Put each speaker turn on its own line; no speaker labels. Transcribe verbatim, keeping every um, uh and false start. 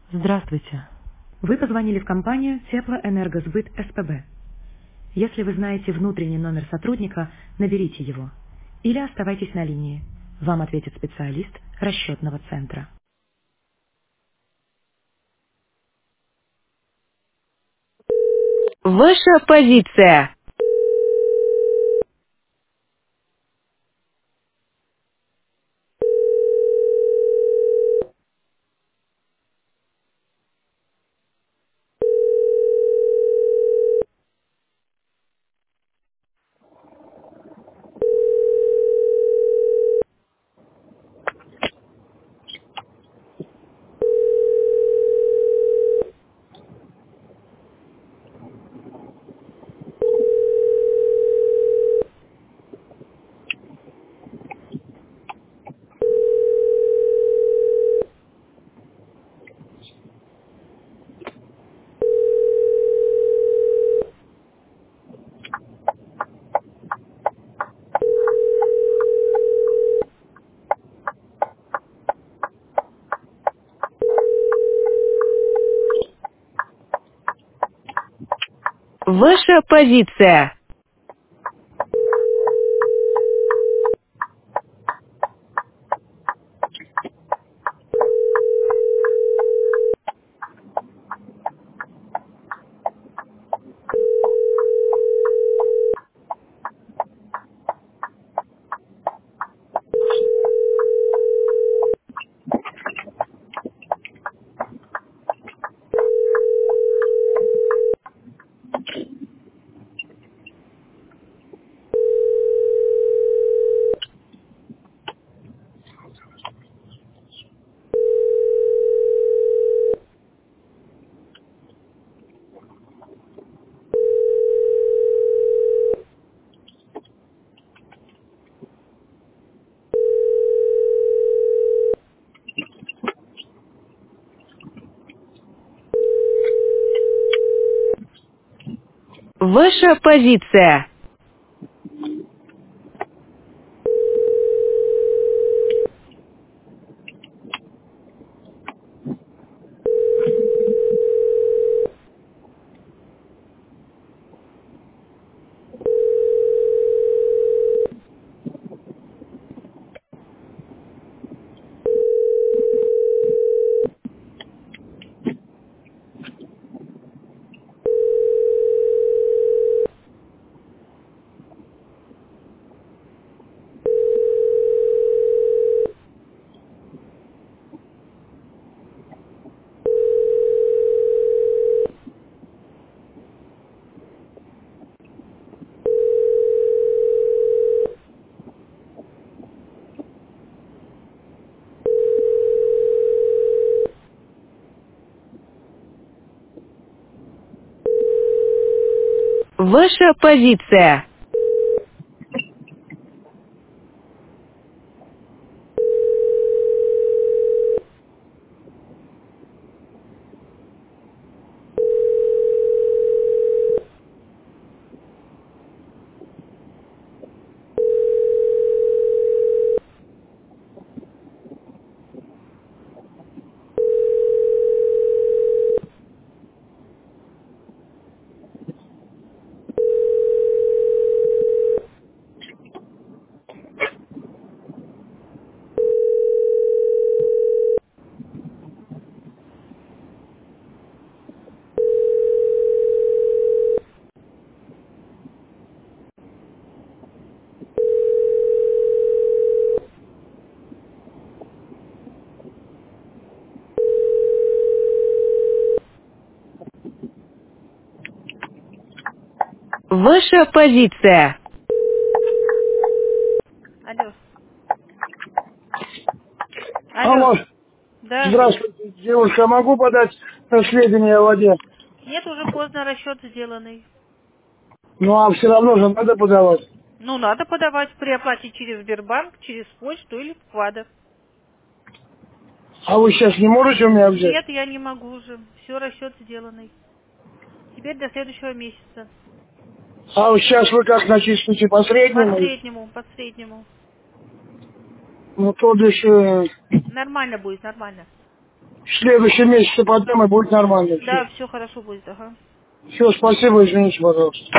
Здравствуйте. Вы позвонили в компанию Теплоэнергосбыт СПБ. Если вы знаете внутренний номер сотрудника, наберите его. Или оставайтесь на линии. Вам ответит специалист расчетного центра.
Ваша позиция. Ваша позиция. Ваша позиция. Ваша позиция. Ваша позиция.
Алло. Алло.
Алло,
Да.
здравствуйте, девушка, могу подать сведения о воде?
Нет, уже поздно, расчет сделанный.
Ну, а все равно же надо подавать.
Ну, надо подавать при оплате через Сбербанк, через почту или вклада.
А вы сейчас не можете у меня взять?
Нет, я не могу уже. Все, расчет сделанный. Теперь до следующего месяца.
А вот сейчас вы как начислите по
По
среднему?
среднему, по среднему.
Ну, то бишь, э,
Нормально будет, нормально.
в следующем месяце подам, и будет нормально.
Да, все хорошо будет, ага.
Все, спасибо, извините, пожалуйста.